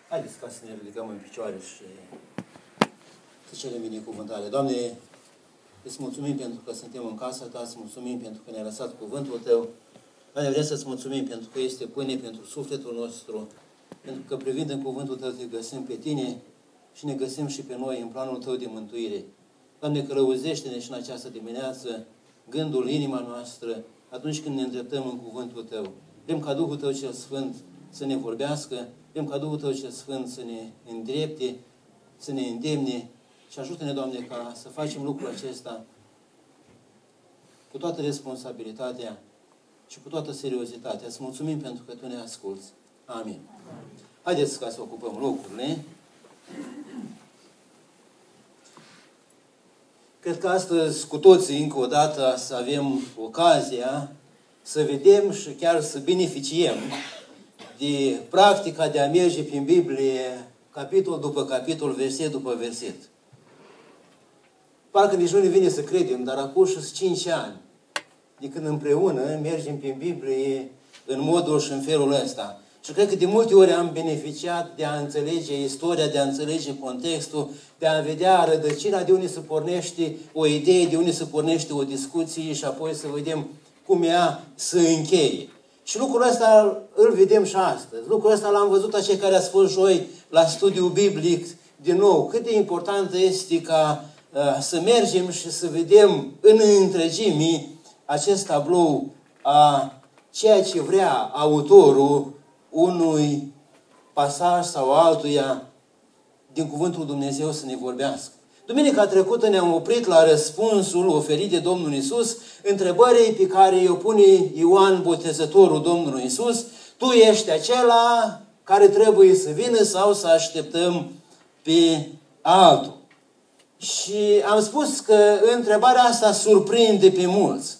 Haideți ca să ne ridicăm în picioare și să cerem binecuvântare. Doamne, îți mulțumim pentru că suntem în casa Ta, îți mulțumim pentru că ne-ai lăsat cuvântul Tău. Doamne, vreau să-ți mulțumim pentru că este pâine pentru sufletul nostru, pentru că privind în cuvântul Tău te găsim pe Tine și ne găsim și pe noi în planul Tău de mântuire. Doamne, călăuzește-ne și în această dimineață gândul, inima noastră, atunci când ne îndreptăm în cuvântul Tău. Vrem ca Duhul Tău cel Sfânt să ne vorbească, vrem ca Duhul Tău cel Sfânt să ne îndrepte, să ne îndemne și ajută-ne, Doamne, ca să facem lucrul acesta cu toată responsabilitatea și cu toată seriozitatea. Îți mulțumim pentru că Tu ne asculți. Amin. Haideți ca să ocupăm locurile. Cred că astăzi cu toții, încă o dată, să avem ocazia să vedem și chiar să beneficiem de practica de a merge prin Biblie, capitol după capitol, verset după verset. Parcă nici nu ne vine să credem, dar acum și 5 ani, de când împreună mergem prin Biblie în modul și în felul ăsta. Și cred că de multe ori am beneficiat de a înțelege istoria, de a înțelege contextul, de a vedea rădăcina de unde se pornește o idee, de unde se pornește o discuție și apoi să vedem cum ea se încheie. Și lucrul ăsta îl vedem și astăzi. Lucrul ăsta l-am văzut a cei care ați fost joi la studiul biblic din nou. Cât de important este ca să mergem și să vedem în întregime acest tablou a ceea ce vrea autorul unui pasaj sau altuia din Cuvântul Dumnezeu să ne vorbească. Duminica trecută ne-am oprit la răspunsul oferit de Domnul Iisus întrebării pe care i-o pune Ioan Botezătorul Domnului Iisus: Tu ești acela care trebuie să vină sau să așteptăm pe altul? Și am spus că întrebarea asta surprinde pe mulți.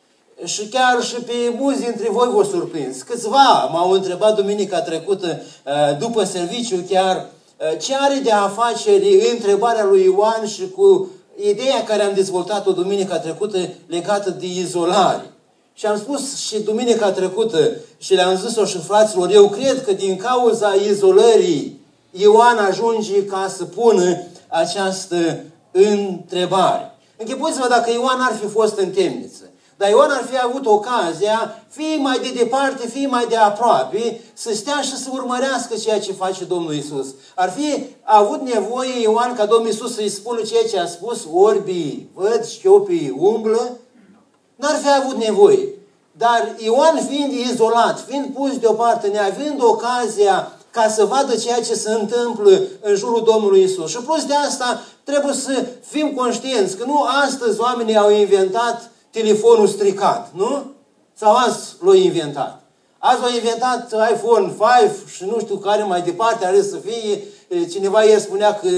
Și chiar și pe mulți dintre voi vă surprins. Câțiva m-au întrebat duminica trecută, după serviciu chiar, ce are de a face întrebarea lui Ioan și cu ideea care am dezvoltat-o duminica trecută legată de izolare. Și am spus și duminica trecută și le-am zis-o și fraților, eu cred că din cauza izolării Ioan ajunge ca să pună această întrebare. Închipuiți-vă dacă Ioan ar fi fost în temniță. Dar Ioan ar fi avut ocazia, fie mai de departe, fie mai de aproape, să stea și să urmărească ceea ce face Domnul Iisus. Ar fi avut nevoie Ioan ca Domnul Iisus să-i spună ceea ce a spus: orbii văd, șchiopii umblă? N-ar fi avut nevoie. Dar Ioan fiind izolat, fiind pus deoparte, neavând ocazia ca să vadă ceea ce se întâmplă în jurul Domnului Iisus. Și plus de asta trebuie să fim conștienți că nu astăzi oamenii au inventat telefonul stricat, nu? Sau azi l-au inventat. Azi l-au inventat iPhone 5 și nu știu care mai departe are să fie. Cineva ieri spunea că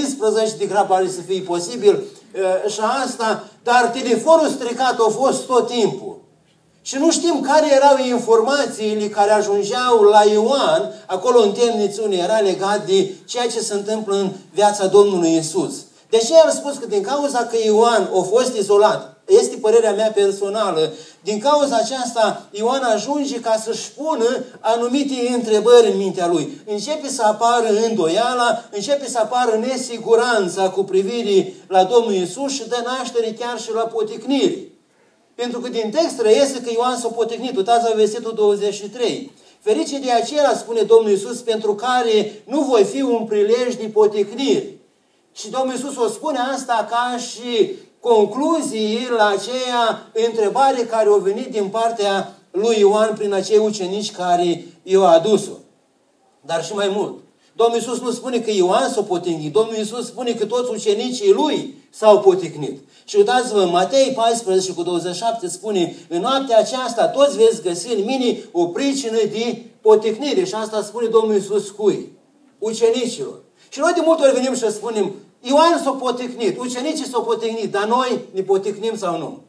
15 de grab are să fie posibil și asta, dar telefonul stricat a fost tot timpul. Și nu știm care erau informațiile care ajungeau la Ioan, acolo în temniță unde era legat de ceea ce se întâmplă în viața Domnului Iisus. De ce am spus că din cauza că Ioan a fost izolat, este părerea mea personală, din cauza aceasta Ioan ajunge ca să-și pună anumite întrebări în mintea lui. Începe să apară îndoiala, începe să apară nesiguranța cu privire la Domnul Iisus și dă naștere chiar și la poticniri. Pentru că din text reiese că Ioan s-a poticnit. Uitați la versetul 23. Ferice de aceea, spune Domnul Iisus, pentru care nu voi fi un prilej de poticniri. Și Domnul Iisus o spune asta ca și concluzii la aceea întrebare care a venit din partea lui Ioan prin acei ucenici care i-au adus-o. Dar și mai mult. Domnul Iisus nu spune că Ioan s-a poticnit. Domnul Iisus spune că toți ucenicii lui s-au poticnit. Și uitați-vă, Matei 14 cu 27 spune: în noaptea aceasta toți veți găsi în mine o pricină de poticnire. Și asta spune Domnul Iisus cui? Ucenicilor. Și noi de multe ori venim și spunem: Ioan s-a poticnit, ucenicii s-au poticnit, dar noi ne poticnim sau nu?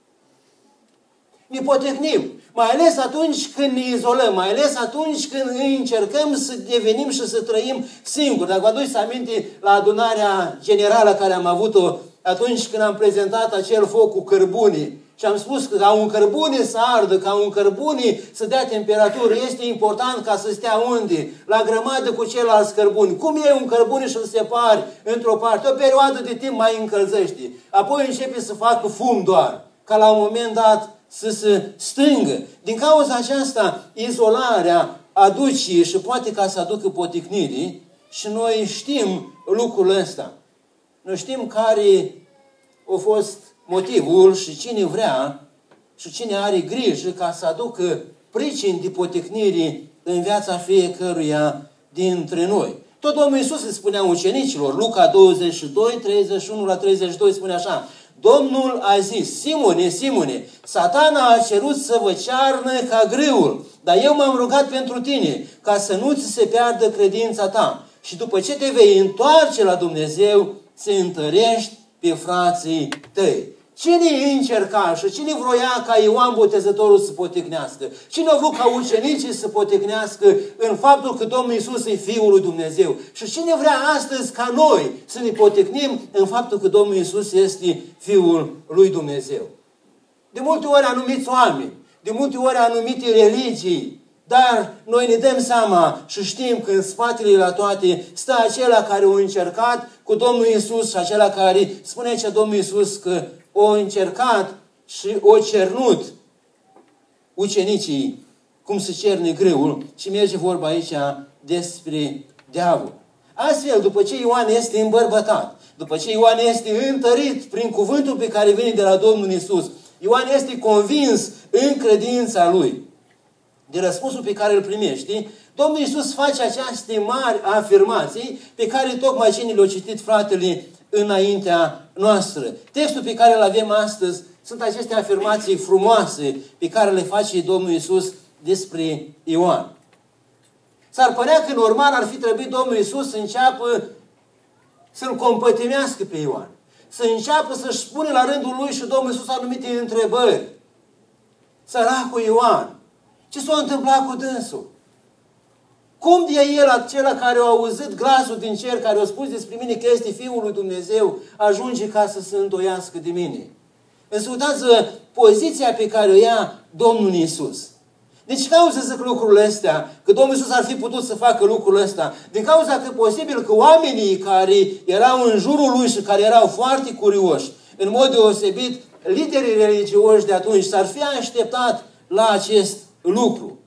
Ne poticnim. Mai ales atunci când ne izolăm, mai ales atunci când încercăm să devenim și să trăim singuri. Dacă vă aduceți aminte la adunarea generală care am avut-o atunci când am prezentat acel foc cu cărbune Și am spus că ca un cărbune să ardă, ca un cărbune să dea temperatură, este important ca să stea unde? La grămadă cu ceilalți cărbuni. Cum e un cărbune și îl separi într-o parte? O perioadă de timp mai încălzește. Apoi începe să facă fum doar. Ca la un moment dat să se stângă. Din cauza aceasta, izolarea aduce și poate ca să aducă poticnirii și noi știm lucrul ăsta. Noi știm care a fost motivul și cine vrea și cine are grijă ca să aducă pricini de poticniri în viața fiecăruia dintre noi. Tot Domnul Iisus îi spunea ucenicilor, Luca 22, 31 la 32 spune așa: Domnul a zis, Simone, Simone, Satana a cerut să vă cearnă ca grâul, dar eu m-am rugat pentru tine, ca să nu ți se piardă credința ta. Și după ce te vei întoarce la Dumnezeu, să întărești pe frații tăi. Cine încerca și cine vroia ca Ioan Botezătorul să poticnească? Cine a vrut ca ucenicii să poticnească în faptul că Domnul Iisus e Fiul lui Dumnezeu? Și cine vrea astăzi ca noi să ne poticnim în faptul că Domnul Iisus este Fiul lui Dumnezeu? De multe ori anumiți oameni, de multe ori anumite religii, dar noi ne dăm seama și știm că în spatele la toate stă acela care a încercat cu Domnul Iisus și acela care spune ce Domnul Iisus că a încercat și a cernut ucenicii cum se cerne grâul și merge vorba aici despre diavol. Astfel, după ce Ioan este îmbărbătat, după ce Ioan este întărit prin cuvântul pe care vine de la Domnul Iisus, Ioan este convins în credința lui de răspunsul pe care îl primește, Domnul Iisus face aceste mari afirmații pe care tocmai cine le-a citit fratele înaintea noastră. Textul pe care îl avem astăzi sunt aceste afirmații frumoase pe care le face Domnul Iisus despre Ioan. S-ar părea că normal ar fi trebuit Domnul Iisus să înceapă să-l compătimească pe Ioan. Să înceapă să-și spune la rândul lui și Domnul Iisus anumite întrebări. Săracul Ioan, ce s-a întâmplat cu dânsul? Cum de el, acela care a auzit glasul din cer, care a spus despre mine că este Fiul lui Dumnezeu, ajunge ca să se îndoiască de mine? Ascultați poziția pe care o ia Domnul Iisus. Deci cauza zic lucrurile astea, că Domnul Iisus ar fi putut să facă lucrurile astea, din cauza că posibil că oamenii care erau în jurul lui și care erau foarte curioși, în mod deosebit, liderii religioși de atunci s-ar fi așteptat la acest lucru.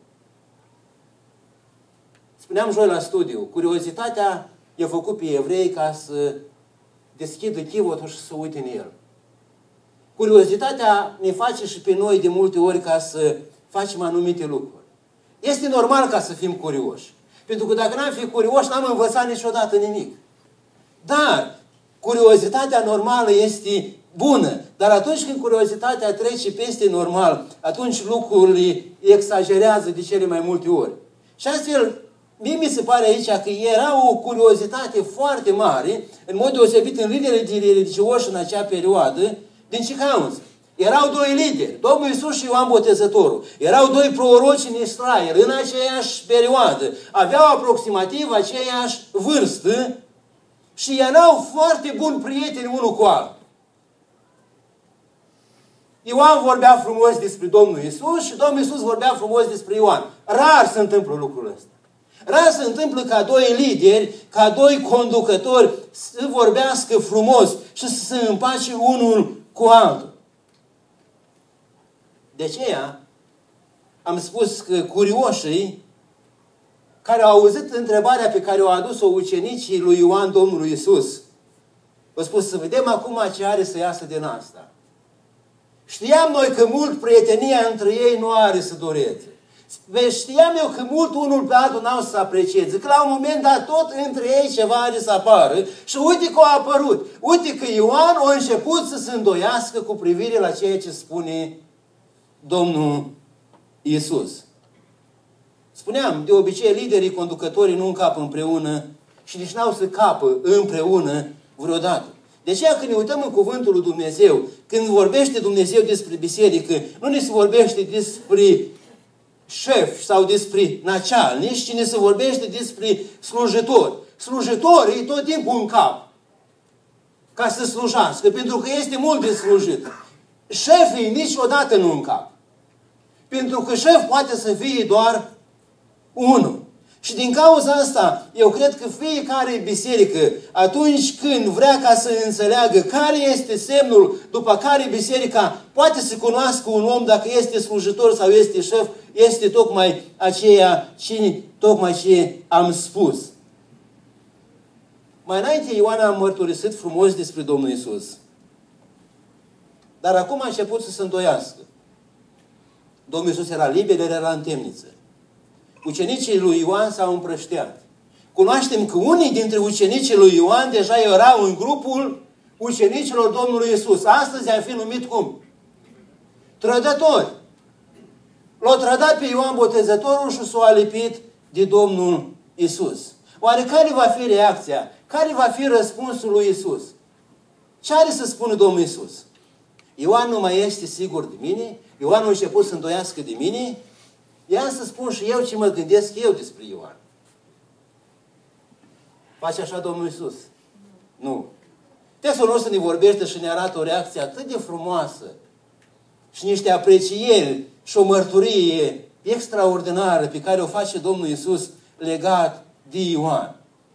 Spuneam joi la studiu, curiozitatea i-a făcut pe evrei ca să deschidă chivotul și să uite în el. Curiozitatea ne face și pe noi de multe ori ca să facem anumite lucruri. Este normal ca să fim curioși. Pentru că dacă n-am fi curioși, n-am învățat niciodată nimic. Dar curiozitatea normală este bună. Dar atunci când curiozitatea trece peste normal, atunci lucrurile exagerează de cele mai multe ori. Și astfel, mie mi se pare aici că era o curiozitate foarte mare, în mod deosebit în liderii religioși în acea perioadă. Din ce cauză? Erau doi lideri, Domnul Iisus și Ioan Botezătorul. Erau doi proroci în Israel, în aceeași perioadă. Aveau aproximativ aceeași vârstă și erau foarte buni prieteni unul cu altul. Ioan vorbea frumos despre Domnul Iisus și Domnul Iisus vorbea frumos despre Ioan. Rar se întâmplă lucrul ăsta. Rar se întâmplă ca doi lideri, ca doi conducători să vorbească frumos și să se împace unul cu altul. De aceea am spus că curioșii care au auzit întrebarea pe care o adus-o ucenicii lui Ioan Domnului Iisus, au spus să vedem acum ce are să iasă din asta. Știam noi că mult prietenia între ei nu are să dureze. Știam eu că mult unul pe altul n-au să aprecieze. Că la un moment dat tot între ei ceva are să apară. Și uite că a apărut. Uite că Ioan a început să se îndoiască cu privire la ceea ce spune Domnul Iisus. Spuneam, de obicei liderii, conducătorii nu încapă împreună și nici n-au să capă împreună vreodată. De aceea când ne uităm în Cuvântul lui Dumnezeu, când vorbește Dumnezeu despre biserică, nu ne se vorbește despre șef sau despre nacealnici, ci ne se vorbește despre slujitori. Slujitorii tot timpul în cap ca să slujească, pentru că este mult de slujit. șefii niciodată nu încap. Pentru că șef poate să fie doar unul. Și din cauza asta, eu cred că fiecare biserică, atunci când vrea ca să înțeleagă care este semnul după care biserica poate să cunoască un om dacă este slujitor sau este șef, este tocmai tocmai ce am spus. Mai înainte Ioan a mărturisit frumos despre Domnul Iisus. Dar acum a început să se îndoiască. Domnul Iisus era liber, el era în temniță. Ucenicii lui Ioan s-au împrăștiat. Cunoaștem că unii dintre ucenicii lui Ioan deja erau în grupul ucenicilor Domnului Iisus. Astăzi ar fi numit cum? Trădători. L-au trădat pe Ioan Botezătorul și s-au alipit de Domnul Iisus. Oare care va fi reacția? Care va fi răspunsul lui Iisus? Ce are să spună Domnul Iisus? Ioan nu mai este sigur de mine? Ioan a început să îndoiască de mine? Ia să spun și eu ce mă gândesc eu despre Ioan. Face așa Domnul Iisus? Nu. Textul nostru ne vorbește și ne arată o reacție atât de frumoasă și niște aprecieri și o mărturie extraordinară pe care o face Domnul Iisus legat de Ioan.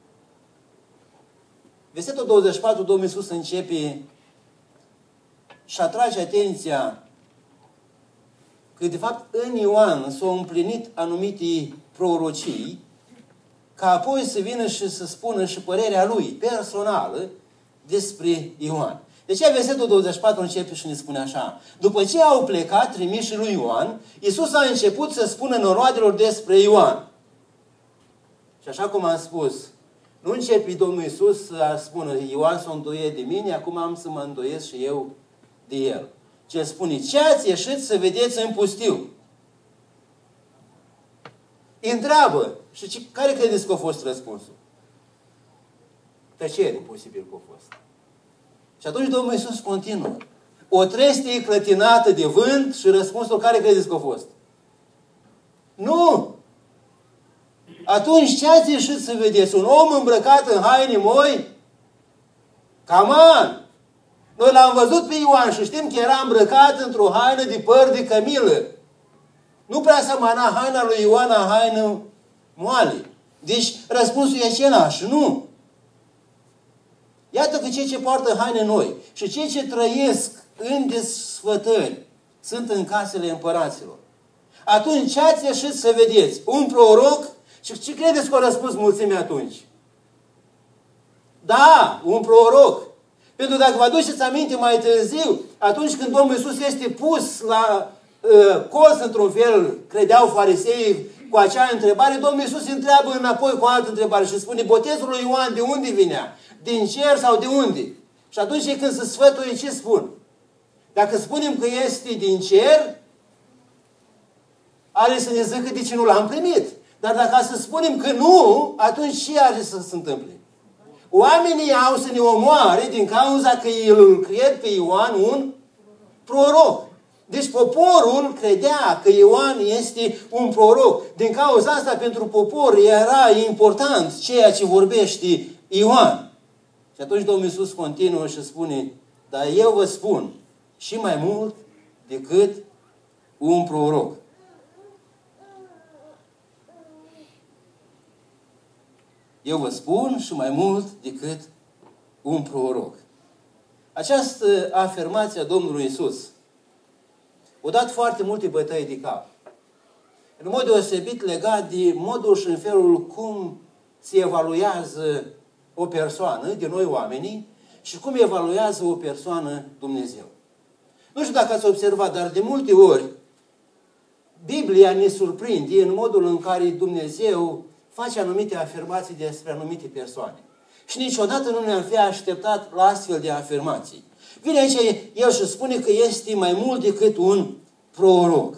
Versetul 24, Domnul Iisus începe și atrage atenția că, de fapt, în Ioan s-au împlinit anumite prorocii, ca apoi să vină și să spună și părerea lui personală despre Ioan. Deci, versetul 24 începe și ne spune așa. După ce au plecat trimișii lui Ioan, Iisus a început să spună noroadelor despre Ioan. Și așa cum am spus, nu începe Domnul Iisus să spună, Ioan s-o îndoie de mine, acum am să mă îndoiesc și eu de el. Ce spune, ce ați ieșit să vedeți în pustiu? Îi întreabă. Și care credeți că a fost răspunsul? Tăcere, posibil că a fost. Și atunci Domnul Iisus continuă. O trestie clătinată de vânt și răspunsul care credeți că a fost? Nu! Atunci ce ați ieșit să vedeți? Un om îmbrăcat în haine moi? Caman! Noi l-am văzut pe Ioan și știm că era îmbrăcat într-o haină de păr de cămilă. Nu prea semăna haina lui Ioan a haină moale. Deci răspunsul e același, nu? Iată că cei ce poartă haine noi și cei ce trăiesc în desfătări sunt în casele împăraților. Atunci ce ați ieșit să vedeți? Un proroc? Și ce credeți că a răspuns mulțimea atunci? Da, un proroc. Pentru că dacă vă aduceți aminte mai târziu, atunci când Domnul Iisus este pus la colț într-un fel, credeau fariseii cu acea întrebare, Domnul Iisus întreabă înapoi cu o altă întrebare și spune, botezul lui Ioan de unde vinea? Din cer sau de unde? Și atunci când se sfătuie, ce spun? Dacă spunem că este din cer, are să ne zică de ce nu l-am primit. Dar dacă să spunem că nu, atunci ce are să se întâmple? Oamenii au să ne omoare din cauza că îl cred pe Ioan un proroc. Deci poporul credea că Ioan este un proroc. Din cauza asta pentru popor era important ceea ce vorbește Ioan. Și atunci Domnul Iisus continuă și spune, dar eu vă spun și mai mult decât un proroc. Eu vă spun și mai mult decât un proroc. Această afirmație a Domnului Iisus a dat foarte multe bătăi de cap. În mod deosebit legat de modul și în felul cum se evaluează o persoană, de noi oamenii, și cum evaluează o persoană Dumnezeu. Nu știu dacă ați observat, dar de multe ori Biblia ne surprinde în modul în care Dumnezeu face anumite afirmații despre anumite persoane. Și niciodată nu ne-am fi așteptat la astfel de afirmații. Vine aici el și spune că este mai mult decât un proroc.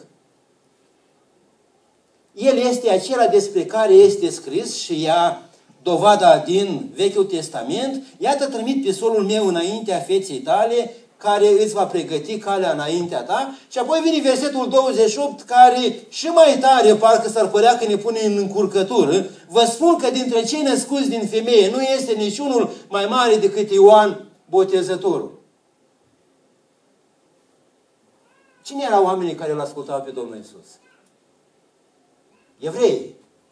El este acela despre care este scris și ia dovada din Vechiul Testament. Iată, trimit pisolul meu înaintea feței tale, care îți va pregăti calea înaintea ta. Și apoi vine versetul 28, care și mai tare, parcă s-ar părea că ne pune în încurcătură. Vă spun că dintre cei născuți din femeie nu este niciunul mai mare decât Ioan Botezătorul. Cine erau oamenii care îl ascultau pe Domnul Iisus? Evrei.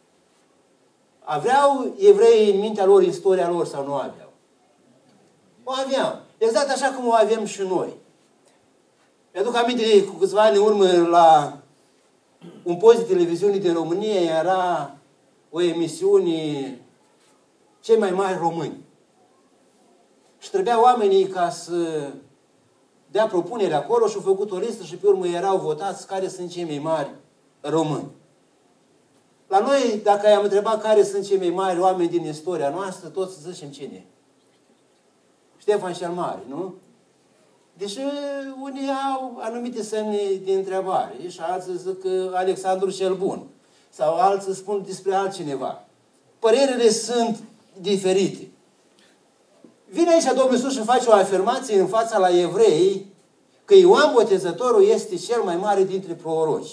Aveau evreii în mintea lor istoria lor sau nu aveau? O aveau. Exact așa cum o avem și noi. Mi-aduc aminte cu câțiva ani în urmă la un post de televiziune din România era o emisiune cei mai mari români. Și trebuia oamenii ca să dea propunere acolo și au făcut o listă și pe urmă erau votați care sunt cei mai mari români. La noi, dacă i-am întrebat care sunt cei mai mari oameni din istoria noastră, toți zicem cine? Ștefan cel Mare, nu? Deși unii au anumite semne de întrebare și alții zic că Alexandru cel Bun sau alții spun despre altcineva. Părerile sunt diferite. Vine aici Domnul Iisus și face o afirmație în fața la evrei că Ioan Botezătorul este cel mai mare dintre proroci.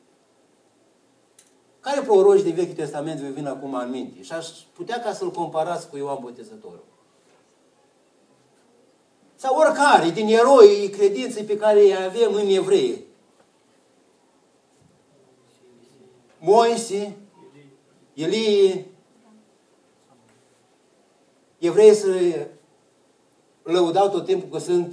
Care proroci din Vechiul Testament vă vin acum în minte? Și aș putea ca să-l comparați cu Ioan Botezătorul. Sau oricare din eroii credinței pe care îi avem în evrei. Moise, Elie. Evreii se lăudau tot timpul că sunt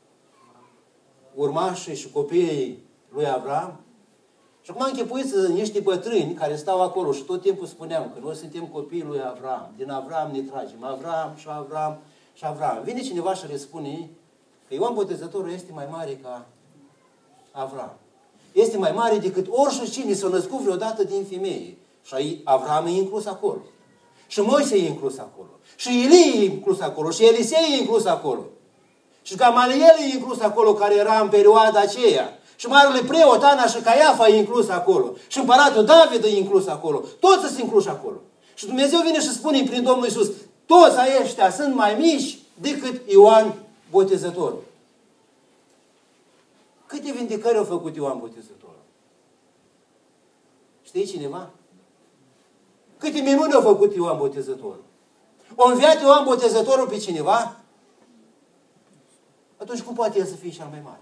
urmașii și copiii lui Avram. Și acum închipuiți niște bătrâni care stau acolo și tot timpul spuneam că noi suntem copiii lui Avram. Din Avram ne tragem. Avram și Avram și Avram. Vine cineva și le spune că Ioan Botezătorul este mai mare ca Avram. Este mai mare decât oricine s-a născut vreodată din femeie. Și Avram e inclus acolo. Și Moise e inclus acolo. Și Elie e inclus acolo. Și Elisei e inclus acolo. Și Gamaliel e inclus acolo, care era în perioada aceea. Și marele preot Ana și Caiafa e inclus acolo. Și împăratul David e inclus acolo. Toți sunt incluși acolo. Și Dumnezeu vine și spune prin Domnul Iisus, toți aceștia sunt mai mici decât Ioan Botezătorul. Câte vindecări au făcut Ioan Botezătorul? Știi cineva? Câte minuni au făcut Ioan Botezătorul? O înviat Ioan Botezătorul pe cineva? Atunci cum poate el să fie cel mai mare?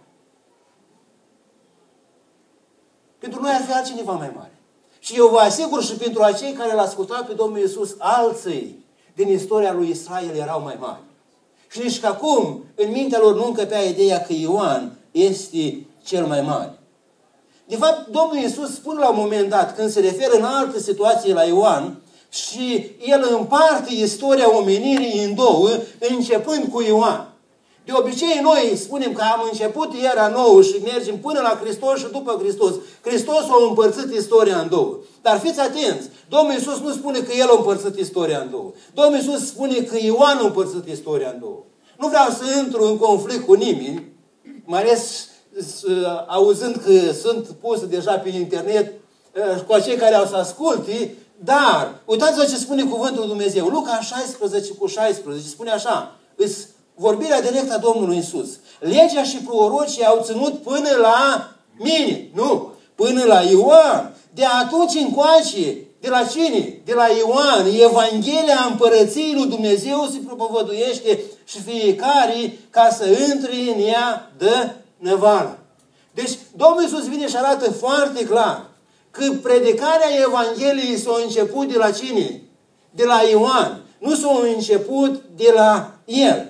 Pentru noi ar fi altcineva mai mare. Și eu vă asigur și pentru acei care l-au ascultat pe Domnul Iisus, alții din istoria lui Israel erau mai mari. Și nici că acum, în mintea lor nu încăpea ideea că Ioan este cel mai mare. De fapt, Domnul Iisus spune la un moment dat, când se referă în altă situație la Ioan, și el împarte istoria omenirii în două, începând cu Ioan. De obicei, noi spunem că am început era nouă și mergem până la Hristos și după Hristos. Hristos a împărțit istoria în două. Dar fiți atenți, Domnul Iisus nu spune că El a împărțit istoria în două. Domnul Iisus spune că Ioan a împărțit istoria în două. Nu vreau să intru în conflict cu nimeni, mai ales auzând că sunt puse deja pe internet cu acei care au să asculte, dar uitați-vă ce spune cuvântul Dumnezeu. Luca 16:16 spune așa, vorbirea directă a Domnului Iisus. Legea și prorocii au ținut până la mine. Nu, până la Ioan. De atunci încoace, de la cine? De la Ioan. Evanghelia împărăției lui Dumnezeu se propovăduiește și fiecare ca să intre în ea de năvală. Deci Domnul Iisus vine și arată foarte clar că predicarea Evangheliei s-a început de la cine? De la Ioan. Nu s-a început de la el.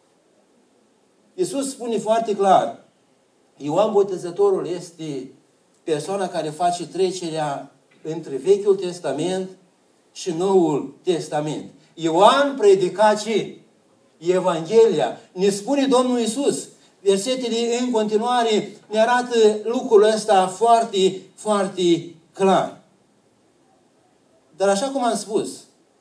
Iisus spune foarte clar, Ioan Botezătorul este persoana care face trecerea între Vechiul Testament și Noul Testament. Ioan predica ce? Evanghelia. Ne spune Domnul Iisus. Versetele în continuare ne arată lucrul ăsta foarte, foarte clar. Dar așa cum am spus,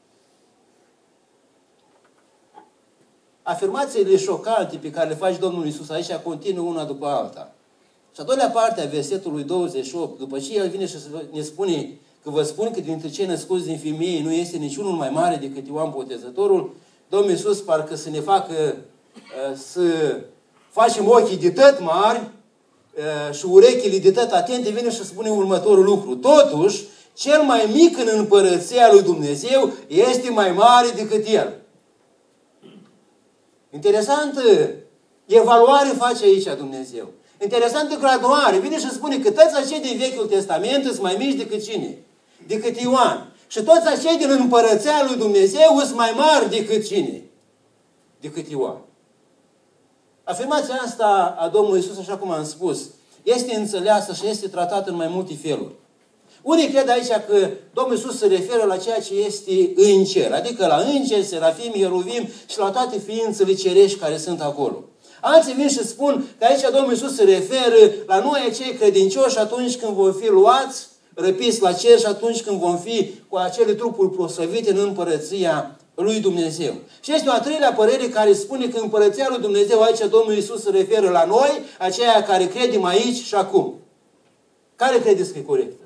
afirmațiile șocante pe care le face Domnul Iisus aici continuă una după alta. Și a doilea parte a versetului 28, după ce El vine și ne spune că vă spun că dintre cei născuți din femeie nu este niciunul mai mare decât Ioan Botezătorul, Domnul Iisus parcă să ne facă să facem ochii de tot mari și urechile de tot atente, vine și spune următorul lucru. Totuși, cel mai mic în împărăția lui Dumnezeu este mai mare decât El. Interesantă evaluare face aici Dumnezeu. Interesantă graduare. Vine și spune că toți acei din Vechiul Testament sunt mai mici decât cine? Decât Ioan. Și toți acei din împărăția lui Dumnezeu sunt mai mari decât cine? Decât Ioan. Afirmația asta a Domnului Iisus, așa cum am spus, este înțeleasă și este tratată în mai multe feluri. Unii cred aici că Domnul Iisus se referă la ceea ce este în cer, adică la îngeri, serafim, ieruvim și la toate ființele cerești care sunt acolo. Alții vin și spun că aici Domnul Iisus se referă la noi acei credincioși atunci când vom fi luați, răpiți la cer și atunci când vom fi cu acele trupuri proslăvite în împărăția lui Dumnezeu. Și este o a treilea părere care spune că împărăția lui Dumnezeu, aici Domnul Iisus se referă la noi, aceia care credem aici și acum. Care credeți că e corectă?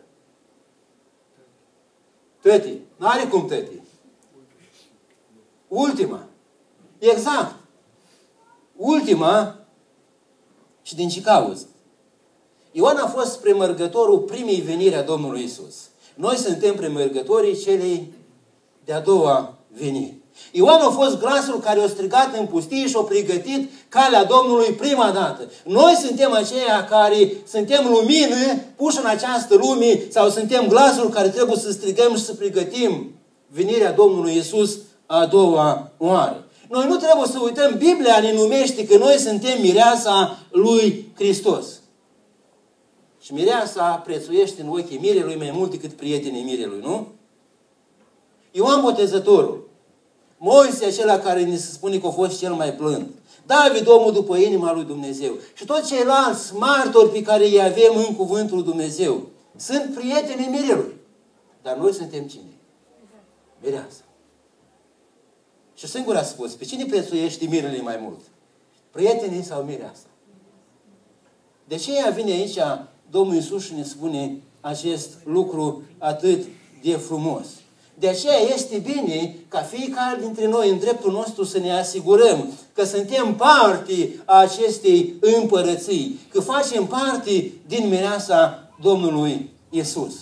Tăti. N-are cum tăti. Ultima. Exact. Ultima. Și din ce cauză? Ioan a fost premergătorul primei veniri a Domnului Iisus. Noi suntem premergătorii celei de-a doua veniri. Ioan a fost glasul care a strigat în pustie și a pregătit calea Domnului prima dată. Noi suntem aceia care suntem lumină puși în această lume sau suntem glasul care trebuie să strigăm și să pregătim venirea Domnului Iisus a doua oară. Noi nu trebuie să uităm, Biblia ne numește că noi suntem mireasa lui Hristos. Și mireasa prețuiește în ochii mirelui mai mult decât prietenii mirelui, nu? Ioan Botezătorul, Moise, acela care ne se spune că a fost cel mai blând, David, omul după inima lui Dumnezeu și toți ceilalți martori pe care îi avem în cuvântul lui Dumnezeu sunt prietenii mirelui. Dar noi suntem cine? Mireasa. Și singur a spus, pe cine prețuiește mirele mai mult? Prietenii sau mireasa? De ce ea vine aici Domnul Iisus și ne spune acest lucru atât de frumos? De aceea este bine ca fiecare dintre noi în dreptul nostru să ne asigurăm că suntem parte a acestei împărății, că facem parte din mireasa Domnului Iisus.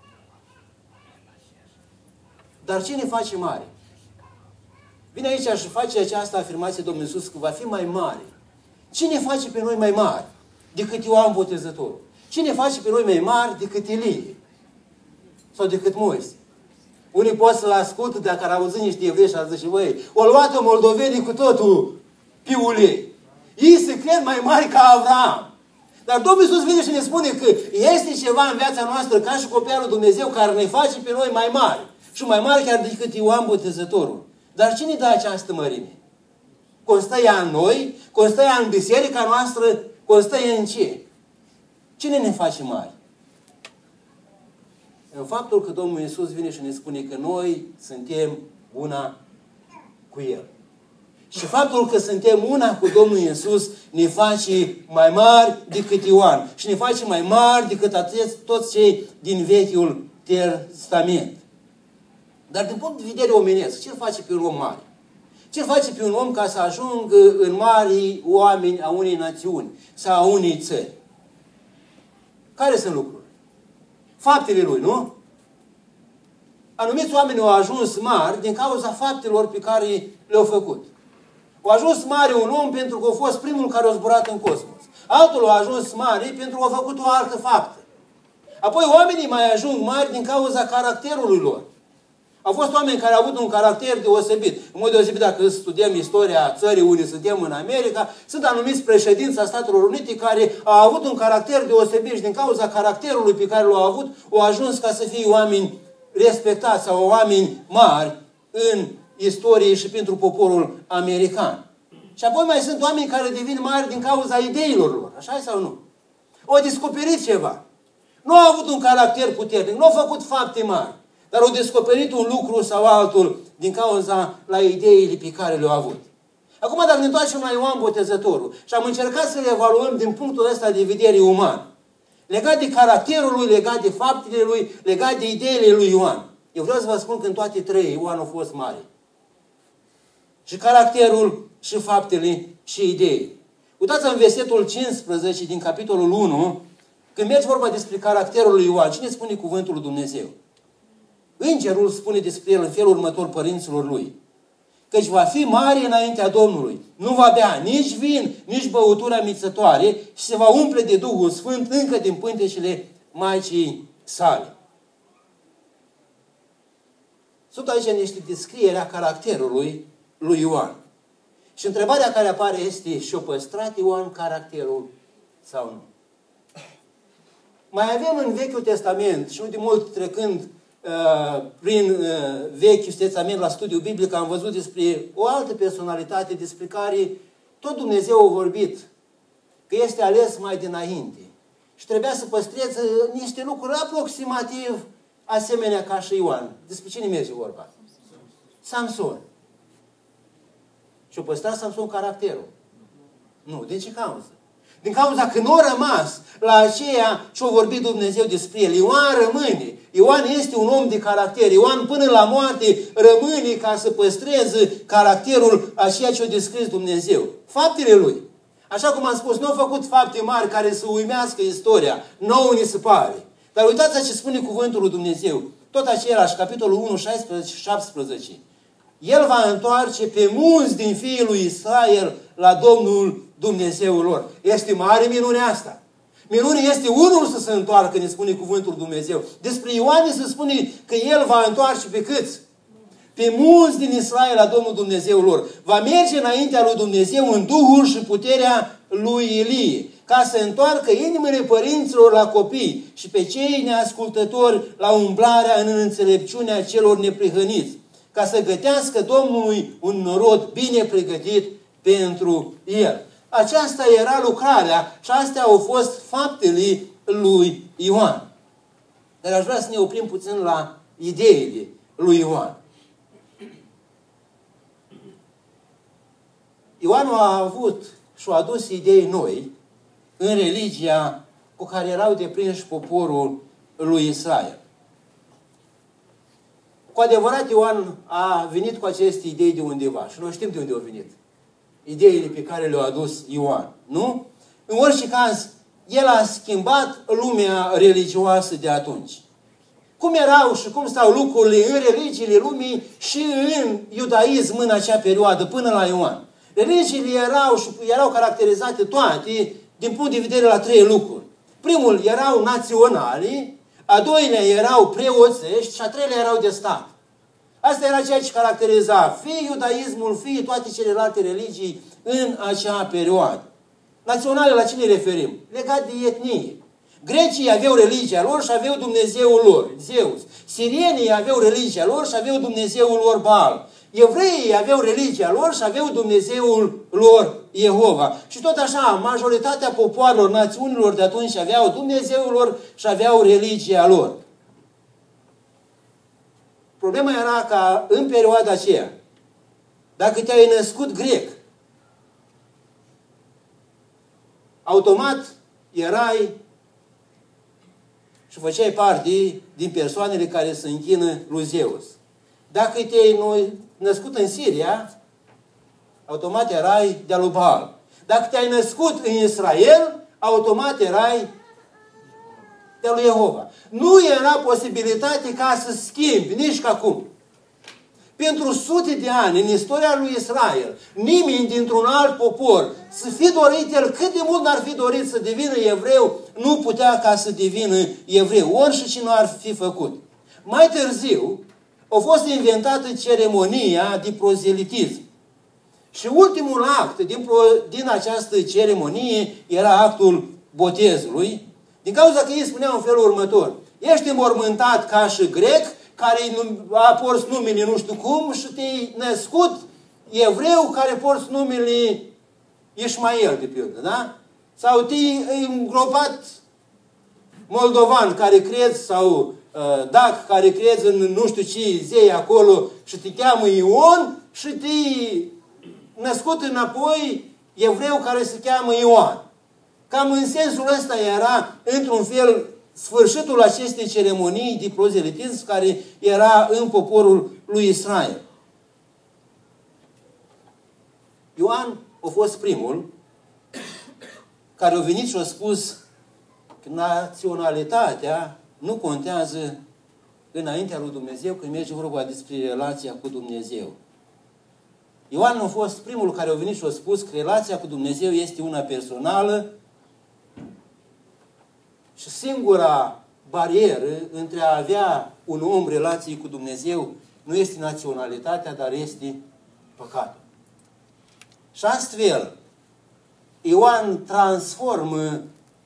Dar ce ne face mare? Vine aici și face această afirmație Domnul Iisus că va fi mai mare. Ce ne face pe noi mai mari decât Ioan Botezătorul? Ce ne face pe noi mai mari decât Elie? Sau decât Moise? Unii pot să-l ascultă dacă ar auzi niște evrei și ar zice, băi, o luat-o moldovenii cu totul piul ei. Ei se cred mai mari ca Avraam. Dar Domnul Iisus vine și ne spune că este ceva în viața noastră ca și copiii lui Dumnezeu care ne face pe noi mai mari. Și mai mari chiar decât Ioan Botezătorul. Dar cine dă această mărime? Constă ea în noi? Constă ea în biserica noastră? Constă ea în ce? Cine ne face mari? În faptul că Domnul Iisus vine și ne spune că noi suntem una cu El. Și faptul că suntem una cu Domnul Iisus ne face mai mari decât Ioan. Și ne face mai mari decât toți cei din Vechiul Testament. Dar din punct de vedere omenesc, ce-l face pe un om mare? Ce face pe un om ca să ajungă în mari oameni a unei națiuni sau a unei țări? Care sunt lucrurile? Faptele lui, nu? Anumiți oameni au ajuns mari din cauza faptelor pe care le-au făcut. A ajuns mare un om pentru că a fost primul care a zburat în cosmos. Altul a ajuns mare pentru că a făcut o altă faptă. Apoi oamenii mai ajung mari din cauza caracterului lor. Au fost oameni care au avut un caracter deosebit. În mod deosebit, dacă studiem istoria țării unde suntem în America, sunt anumiți președinți a Statelor Unite care au avut un caracter deosebit și din cauza caracterului pe care l-au avut, au ajuns ca să fie oameni respectați sau oameni mari în istorie și pentru poporul american. Și apoi mai sunt oameni care devin mari din cauza ideilor lor. Așa sau nu? Au descoperit ceva. Nu au avut un caracter puternic, nu au făcut fapte mari. Dar au descoperit un lucru sau altul din cauza la ideile pe care le-au avut. Acum, dacă ne întoarcem la Ioan Botezătorul și am încercat să le evaluăm din punctul ăsta de vedere uman, legat de caracterul lui, legat de faptele lui, legat de ideile lui Ioan. Eu vreau să vă spun că în toate trei Ioan a fost mare. Și caracterul, și faptele, și ideile. Uitați în versetul 15 din capitolul 1, când merge vorba despre caracterul lui Ioan, cine spune cuvântul lui Dumnezeu? Îngerul spune despre el în felul următor părinților lui. căci va fi mare înaintea Domnului. Nu va bea nici vin, nici băutură amițătoare și se va umple de Duhul Sfânt încă din pântecele Maicii sale. Sunt aici niște descrieri a caracterului lui Ioan. Și întrebarea care apare este, și-a păstrat Ioan caracterul sau nu? Mai avem în Vechiul Testament, și nu de mult trecând prin Vechiul Testament la studiu biblic, am văzut despre o altă personalitate despre care tot Dumnezeu a vorbit, că este ales mai dinainte. Și trebuia să păstreze niște lucruri aproximativ asemenea ca și Ioan. Despre cine merge vorba? Samson. Și-a păstrat Samson caracterul. Nu. Din ce cauză? Din cauza că nu a rămas la aceea ce a vorbit Dumnezeu despre el. Ioan rămâne. Ioan este un om de caracter. Ioan până la moarte rămâne ca să păstreze caracterul a ceea ce a descris Dumnezeu. Faptele lui. Așa cum am spus, nu au făcut fapte mari care să uimească istoria. Nouă ni se pare. Dar uitați ce spune cuvântul lui Dumnezeu. Tot același, capitolul 1, 16 și 17. El va întoarce pe mulți din fiii lui Israel la Domnul Dumnezeul lor. Este mare minune asta. Minune este unul să se întoarcă, ne spune cuvântul Dumnezeu. Despre Ioan se spune că el va întoarce pe câți? Pe mulți din Israel la Domnul Dumnezeul lor. Va merge înaintea lui Dumnezeu în Duhul și puterea lui Ilie, ca să întoarcă inimile părinților la copii și pe cei neascultători la umblarea în înțelepciunea celor neprihăniți, ca să gătească Domnului un norod bine pregătit pentru el. Aceasta era lucrarea și astea au fost faptele lui Ioan. Dar aș vrea să ne oprim puțin la ideile lui Ioan. Ioan a avut și a adus idei noi în religia cu care erau deprinși poporul lui Israel. Cu adevărat, Ioan a venit cu aceste idei de undeva și noi știm de unde au venit. Ideile pe care le-a adus Ioan, nu? În orice caz, el a schimbat lumea religioasă de atunci. Cum erau și cum stau lucrurile în religiile lumii și în iudaism în acea perioadă, până la Ioan. Religiile erau caracterizate toate din punct de vedere la trei lucruri. Primul erau naționali, a doilea erau preoțești și a treilea erau de stat. Asta era ceea ce caracteriza fie iudaismul, fie toate celelalte religii în acea perioadă. Naționale, la ce ne referim? Legat de etnie. Grecii aveau religia lor și aveau Dumnezeul lor, Zeus. Sirienii aveau religia lor și aveau Dumnezeul lor, Baal. Evreii aveau religia lor și aveau Dumnezeul lor, Jehova. Și tot așa, majoritatea popoarelor, națiunilor de atunci aveau Dumnezeul lor și aveau religia lor. Problema era că în perioada aceea, dacă te-ai născut grec, automat erai și făceai parte din persoanele care se închină lui Zeus. Dacă te-ai născut în Siria, automat erai de-a lui Baal. Dacă te-ai născut în Israel, automat erai de-a lui Jehova. Nu era posibilitate ca să schimbi, nici ca acum. Pentru sute de ani, în istoria lui Israel, nimeni dintr-un alt popor, să fi dorit el, cât de mult n-ar fi dorit să devină evreu, nu putea ca să devină evreu, orice ce nu ar fi făcut. Mai târziu, a fost inventată ceremonia de prozelitism. Și ultimul act din această ceremonie era actul botezului, din cauza că ei spuneau în felul următor: ești înmormântat ca și grec, care a porți numele nu știu cum, și te-ai născut evreu care porți numele Ismael, de pildă, da? Sau te-ai îngropat moldovan care crezi, sau dac care crezi în nu știu ce zei acolo și te cheamă Ion, și te-ai născut înapoi evreu care se cheamă Ioan. Cam în sensul ăsta era, într-un fel, sfârșitul acestei ceremonii de prozelitism care era în poporul lui Israel. Ioan a fost primul care a venit și a spus că naționalitatea nu contează înaintea lui Dumnezeu când merge vorba despre relația cu Dumnezeu. Ioan a fost primul care a venit și a spus că relația cu Dumnezeu este una personală și singura barieră între a avea un om relații cu Dumnezeu nu este naționalitatea, dar este păcatul. Și astfel, Ioan transformă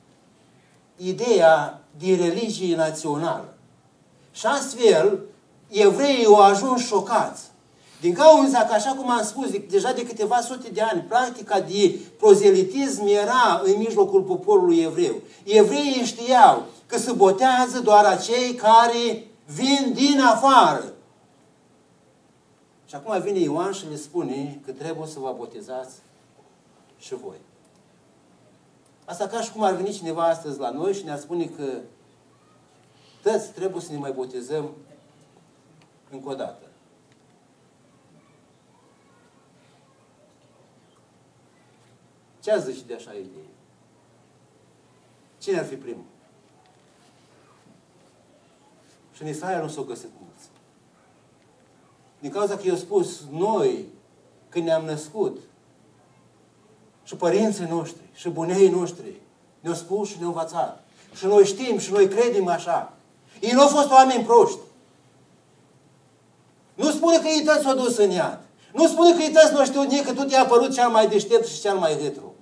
ideea de religie națională. Și astfel, evreii au ajuns șocați. Din cauza că, așa cum am spus, deja de câteva sute de ani, practica de prozelitism era în mijlocul poporului evreu. Evreii știau că se botează doar acei care vin din afară. Și acum vine Ioan și le spune că trebuie să vă botezați și voi. Asta ca și cum ar veni cineva astăzi la noi și ne-ar spune că toți trebuie să ne mai botezăm încă o dată. Ce ați zice de așa idee? Cine ar fi primul? Și în Israel nu s-au găsit mulți. Din cauza că i-au spus noi, când ne-am născut, și părinții noștri, și bunei noștri, ne-au spus și ne-au învățat. Și noi știm și noi credem așa. Ei nu au fost oameni proști. Nu spune că ei toți s-au dus în iad. Nu spune că ei toți nu știu nici că tu te-ai apărut cel mai deștept și cel mai hâtru.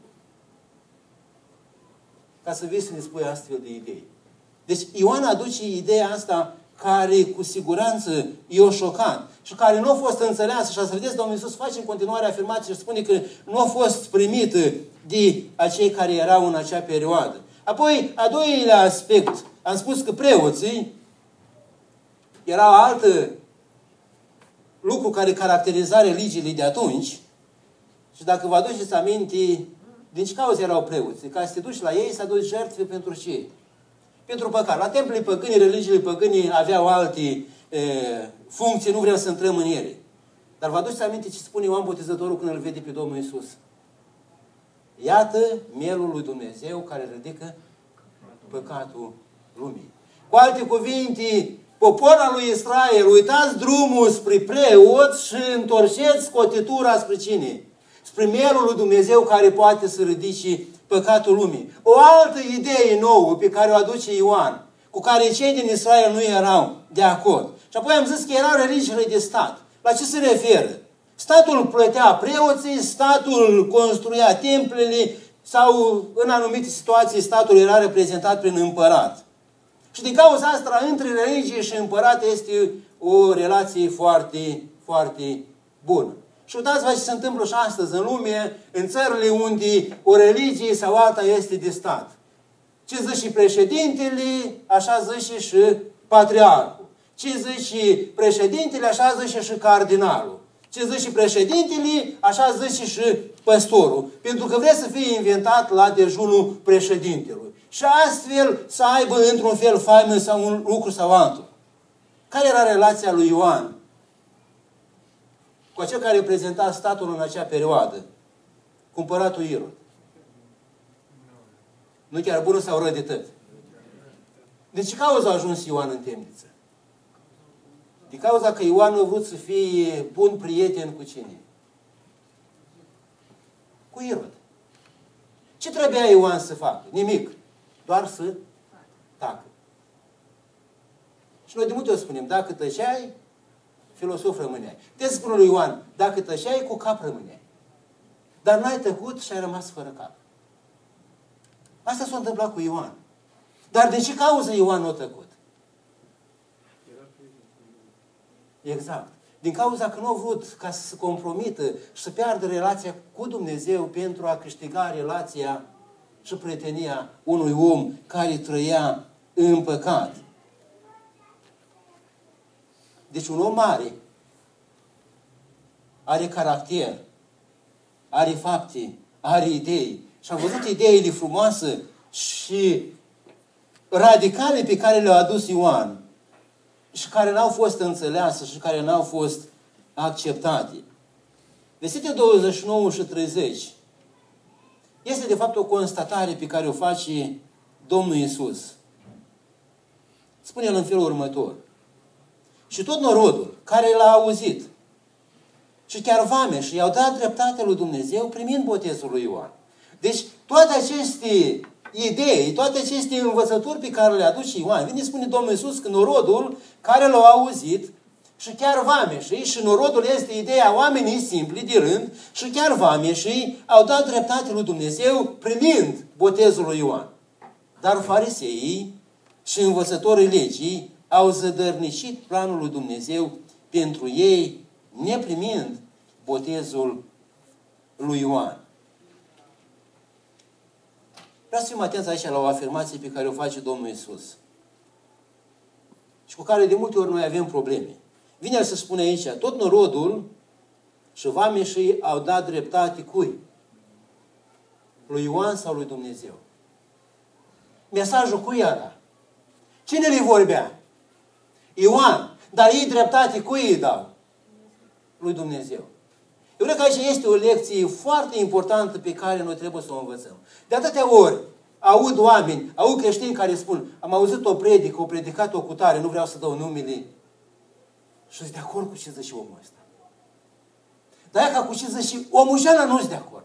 Ca să vii să ne spui astfel de idei. Deci Ioan aduce ideea asta care cu siguranță e șocant și care nu a fost înțeleasă. Și ați vedeți, Domnul Iisus face în continuare afirmații și spune că nu a fost primită de acei care erau în acea perioadă. Apoi, a doilea aspect, am spus că preoții erau altă lucru care caracteriza religiile de atunci. Și dacă vă aduceți aminte, din ce cauze erau preoții? Ca să te duci la ei, să aduci jertfe pentru ce? Pentru păcat. La templele păgâni, religiile păgâni aveau alte funcții, nu vreau să intrăm în ele. Dar vă aduceți aminte ce spune Ioan Botezătorul când îl vede pe Domnul Iisus? Iată mielul lui Dumnezeu care ridică păcatul lumii. Cu alte cuvinte, poporul lui Israel, uitați drumul spre preot și întorceți scotitura spre cine? Spre mielul lui Dumnezeu care poate să ridice păcatul lumii. O altă idee nouă pe care o aduce Ioan, cu care cei din Israel nu erau de acord. Și apoi am zis că erau religiile de stat. La ce se referă? Statul plătea preoții, statul construia templele sau în anumite situații statul era reprezentat prin împărat. Și din cauza asta, între religie și împărat este o relație foarte, foarte bună. Și uitați-vă ce se întâmplă și astăzi în lume, în țările unde o religie sau alta este de stat. Ce zice și președintele, așa zice și patriarhul. Ce zice și președintele, așa zice și cardinalul. Ce zice și președintele, așa zice și păstorul. Pentru că vrea să fie inventat la dejunul președintelui. Și astfel să aibă într-un fel faimă sau un lucru sau altul. Care era relația lui Ioan cu acel care reprezenta statul în acea perioadă? Cu împăratul Irod. Nu chiar bună sau rău de tot? De ce cauză a ajuns Ioan în temniță? Din cauza că Ioan a vrut să fie bun prieten cu cine? Cu Irod. Ce trebuia Ioan să facă? Nimic. Doar să tacă. Și noi de multe ori spunem, dacă tăceai, filosof rămâneai. Te spune lui Ioan, dacă tăceai, cu cap rămâneai. Dar n-ai tăcut și ai rămas fără cap. Asta s-a întâmplat cu Ioan. Dar de ce cauză Ioan nu a tăcut? Exact. Din cauza că nu a vrut ca să se compromită și să piardă relația cu Dumnezeu pentru a câștiga relația și prietenia unui om care trăia în păcat. Deci un om mare are caracter, are fapte, are idei. Și am văzut ideile frumoase și radicale pe care le-a adus Ioan și care n-au fost înțelease și care n-au fost acceptate. Versetele 29 și 30 este de fapt o constatare pe care o face Domnul Iisus. Spune El în felul următor. Și tot norodul care l-a auzit și chiar vameșii i-au dat dreptate lui Dumnezeu primind botezul lui Ioan. Deci toate aceste idei, toate aceste învățături pe care le aduce Ioan, vine spune Domnul Iisus că norodul care l-au auzit și chiar vameșii, și norodul este ideea oamenii simpli de rând, și chiar vameșii au dat dreptate lui Dumnezeu primind botezul lui Ioan. Dar fariseii și învățătorii legii au zădărnicit planul lui Dumnezeu pentru ei, neprimind botezul lui Ioan. Vreau să fim atenți aici la o afirmație pe care o face Domnul Iisus și cu care de multe ori noi avem probleme. Vine El să spune aici, tot norodul și vameșii au dat dreptate cui? Lui Ioan sau lui Dumnezeu? Mesajul cui era? Cine le vorbea? Ioan. Dar ei dreptate cui îi dau? Lui Dumnezeu. Eu cred că aici este o lecție foarte importantă pe care noi trebuie să o învățăm. De atâtea ori aud oameni, aud creștini care spun, am auzit o predică, o predicat-o cu tare, nu vreau să dau numele, și sunt de acord cu ce zice omul ăsta. Dar ca cu ce zice omul ăla nu sunt de acord.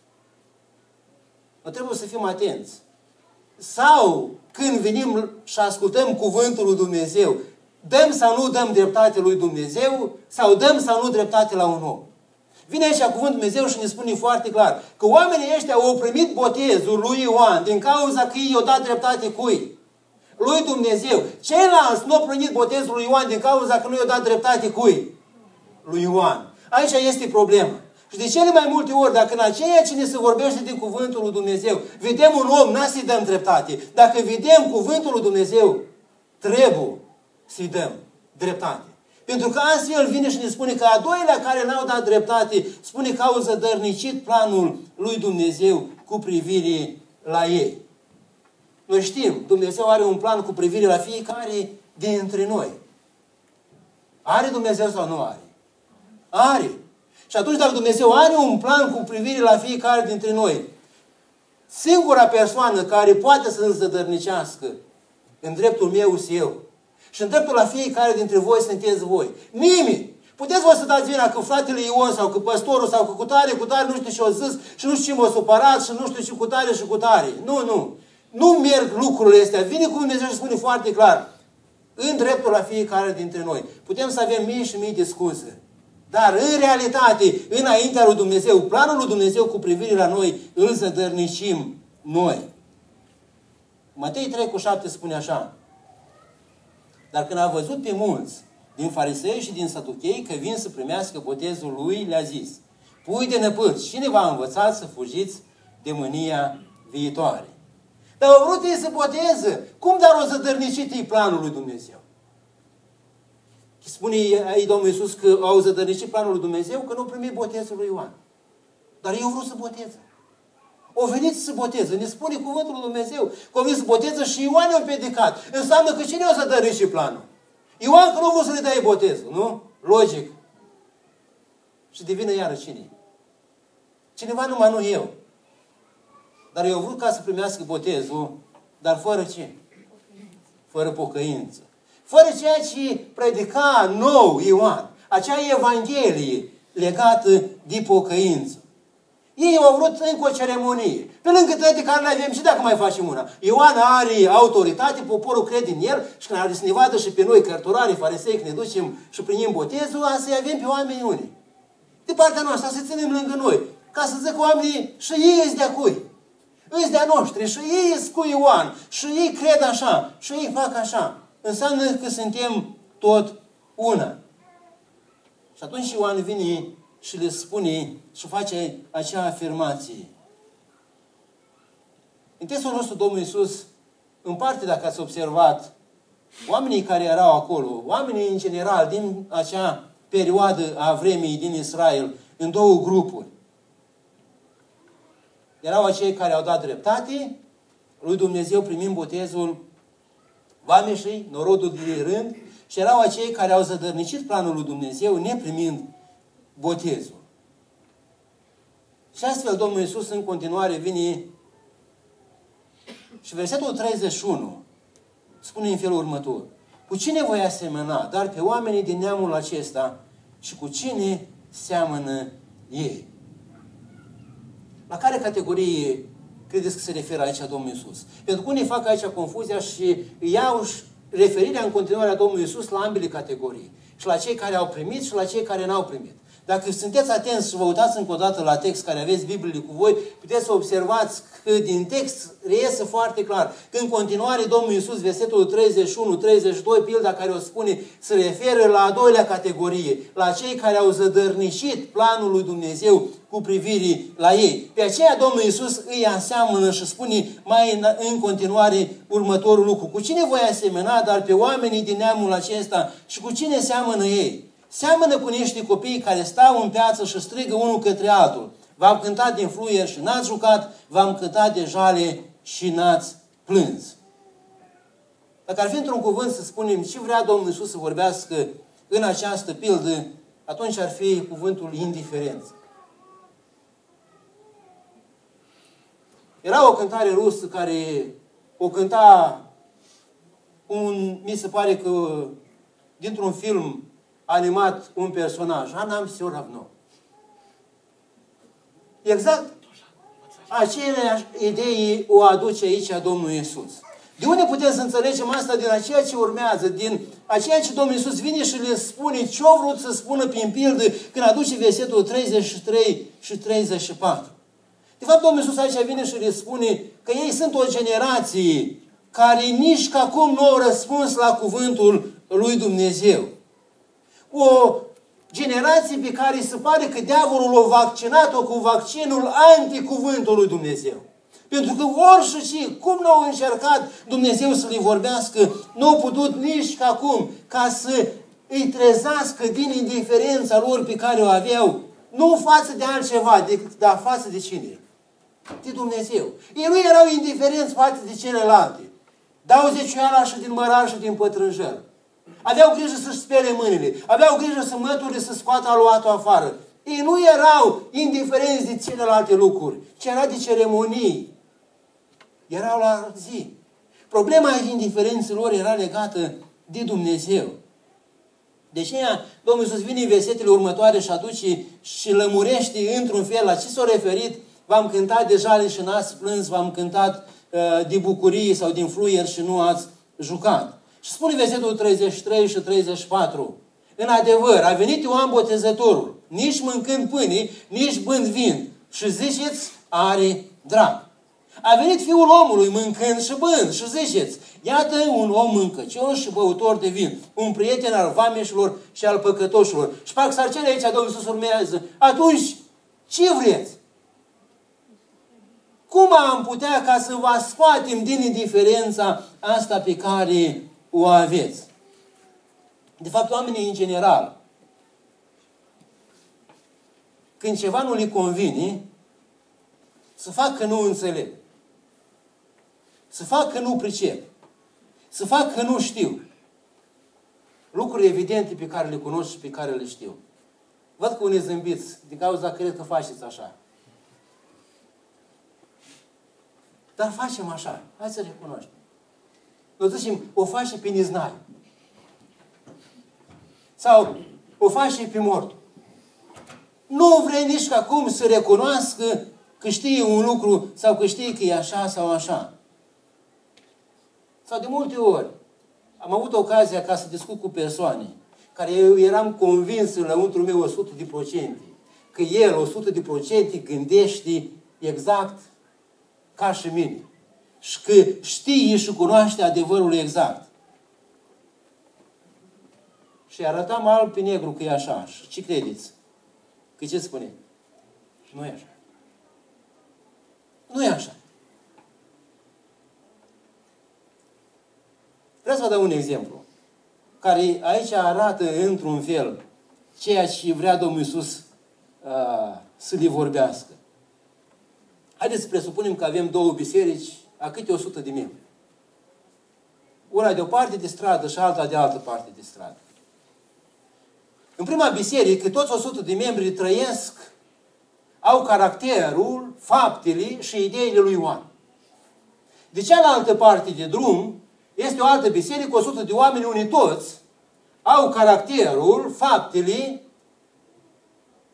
Noi trebuie să fim atenți. Sau când venim și ascultăm cuvântul lui Dumnezeu, dăm sau nu dăm dreptate lui Dumnezeu, sau dăm sau nu dreptate la un om. Vine aici cuvântul Dumnezeu și ne spune foarte clar că oamenii ăștia au primit botezul lui Ioan din cauza că i-au dat dreptate cui? Lui Dumnezeu. Ceilalți nu au primit botezul lui Ioan din cauza că nu i-au dat dreptate cui? Lui Ioan. Aici este problema. Și de cele mai multe ori, dacă în aceea cine se vorbește din cuvântul lui Dumnezeu, vedem un om, n-a să-i dăm dreptate. Dacă vedem cuvântul lui Dumnezeu, trebuie să-i dăm dreptate. Pentru că astfel vine și ne spune că a doilea care n-au dat dreptate, spune că au zădărnicit planul lui Dumnezeu cu privire la ei. Noi știm, Dumnezeu are un plan cu privire la fiecare dintre noi. Are Dumnezeu sau nu are? Are. Și atunci dacă Dumnezeu are un plan cu privire la fiecare dintre noi, singura persoană care poate să îl zădărnicească în dreptul meu sunt eu. Și în dreptul la fiecare dintre voi sunteți voi. Nimeni. Puteți voi să dați vina că fratele Ion sau că păstorul sau că cu tare, nu știu ce-o zis și nu știu ce m-a supărat și nu știu ce cu tare și cu tare. Nu, nu. Nu merg lucrurile astea. Vine cu Dumnezeu și spune foarte clar. În dreptul la fiecare dintre noi. Putem să avem mii și mii de scuze. Dar în realitate, înaintea lui Dumnezeu, planul lui Dumnezeu cu privire la noi, îl zădărnicim noi. Matei 3:7 spune așa. Dar când a văzut pe mulți din farisei și din saduchei că vin să primească botezul lui, le-a zis, pui de năpârți, cine v-a învățat să fugiți de mânia viitoare? Dar au vrut ei să boteze. Cum dar o zădărnicit ei planul lui Dumnezeu? Spune aici Domnul Iisus că au zădărnicit planul lui Dumnezeu că nu au primit botezul lui Ioan. Dar ei au vrut să boteze. Au venit să boteze. Ne spune cuvântul lui Dumnezeu că au venit să boteze și Ioan i-a împiedicat. Înseamnă că cine o să dărnici planul? Ioan că nu a vrut să le dai botezul, nu? Logic. Și devine iară cine? Cineva numai nu eu. Dar eu vrut ca să primească botezul, dar fără ce? Fără pocăință. Fără ceea ce predica nou Ioan. Acea evanghelie legată de pocăință. Ei au vrut încă o ceremonie. Pe lângă toate care le avem și dacă mai facem una. Ioan are autoritate, poporul crede în el și când are să ne vadă și pe noi, cărturarii, farisei, când ne ducem și primim botezul, să-i avem pe oamenii unii. De partea noastră, să ținem lângă noi. Ca să zic oamenii, și ei îți de-a cui? Îți de-a noștri, și ei îți cu Ioan, și ei cred așa, și ei fac așa. Înseamnă că suntem tot una. Și atunci Ioan vine și le spune și face acea afirmație. În textul nostru, Domnul Iisus, în parte, dacă ați observat, oamenii care erau acolo, oamenii în general din acea perioadă a vremii din Israel, în două grupuri. Erau acei care au dat dreptate lui Dumnezeu primind botezul vameșii, norodul de rând, și erau acei care au zădărnicit planul lui Dumnezeu neprimind botezul. Și astfel Domnul Iisus în continuare vine și versetul 31 spune în felul următor. Cu cine voi asemăna, dar pe oamenii din neamul acesta și cu cine seamănă ei. La care categorie credeți că se referă aici Domnul Iisus? Pentru că unii fac aici confuzia și iau referirea în continuare a Domnului Iisus la ambele categorii. Și la cei care au primit și la cei care n-au primit. Dacă sunteți atenți și vă uitați încă o dată la text, care aveți Bibliile cu voi, puteți să observați că din text reiese foarte clar că în continuare Domnul Iisus, versetul 31-32, pilda care o spune, se referă la a doilea categorie, la cei care au zădărnișit planul lui Dumnezeu cu privire la ei. Pe aceea Domnul Iisus îi aseamănă și spune mai în continuare următorul lucru. Cu cine voi asemăna, dar pe oamenii din neamul acesta, și cu cine seamănă ei? Seamănă cu niște copii care stau în piață și strigă unul către altul. V-am cântat din fluier și n-ați jucat, v-am cântat de jale și n-ați plâns. Dacă ar fi într-un cuvânt să spunem ce vrea Domnul Iisus să vorbească în această pildă, atunci ar fi cuvântul indiferență. Era o cântare rusă care o cânta mi se pare că dintr-un film animat un personaj, Anam Sioravno. Exact aceleași idei o aduce aici Domnul Iisus. De unde putem să înțelegem asta? Din aceea ce urmează, din aceea ce Domnul Iisus vine și le spune ce-a vrut să spună prin pildă când aduce versetul 33 și 34. De fapt, Domnul Iisus aici vine și le spune că ei sunt o generație care nici ca cum nu au răspuns la cuvântul lui Dumnezeu. O generație pe care se pare că diavolul a vaccinat-o cu vaccinul anticuvântul lui Dumnezeu. Pentru că orice, cum n-au încercat Dumnezeu să le vorbească, nu au putut nici ca cum, ca să îi trezească din indiferența lor pe care o aveau, nu față de altceva, dar față de cine? De Dumnezeu. Ei nu erau indiferenți față de celelalte. Dau zeciuiala și din mărar și din pătrânjel. Aveau grijă să-și spele mâinile. Aveau grijă să măturile să scoată aluatul afară. Ei nu erau indiferenți de celelalte lucruri, ci era de ceremonii. Erau la zi. Problema indiferenților era legată de Dumnezeu. De aceea, Domnul Iisus vine în versetele următoare și aduce și lămurește într-un fel la ce s-a referit. V-am cântat de jale și n-ați plâns, v-am cântat de bucurie sau din fluier și nu ați jucat. Și spune versetul 33 și 34. În adevăr, a venit Ioan Botezătorul, nici mâncând pâine, nici bând vin. Și ziceți, are drag. A venit Fiul omului mâncând și bând. Și ziceți, iată un om mâncăcios și băutor de vin. Un prieten al vameșilor și al păcătoșilor. Și parcă s-ar cere aici, Domnul Iisus urmează. Atunci, ce vreți? Cum am putea ca să vă scoatem din indiferența asta pe care o aveți? De fapt, oamenii în general, când ceva nu le convine, să fac că nu înțeleg. Să fac că nu pricep. Să fac că nu știu. Lucruri evidente pe care le cunosc și pe care le știu. Văd că unii zâmbiți, din cauza că cred că faceți așa. Dar facem așa. Hai să recunoaștem. Noi zicem, o face pe niznai. Sau o face pe mort. Nu vrei nici ca cum să recunoască că știe un lucru sau că știe că e așa sau așa. Sau de multe ori am avut ocazia ca să discut cu persoane care eu eram convins în lăuntrul meu 100% că el 100% gândește exact ca și mine. Și că știe și cunoaște adevărul exact. Și arătam alb pe negru că e așa. Și ce credeți? Că ce spune? Nu e așa. Nu e așa. Vreau să vă dau un exemplu, care aici arată într-un fel ceea ce vrea Domnul Iisus să le vorbească. Haideți să presupunem că avem două biserici a câte 100 de membri. Una de o parte de stradă și alta de altă parte de stradă. În prima biserică, toți 100 de membri trăiesc, au caracterul, faptele și ideile lui Ioan. De cealaltă parte de drum, este o altă biserică, 100 de oameni, unii toți, au caracterul, faptele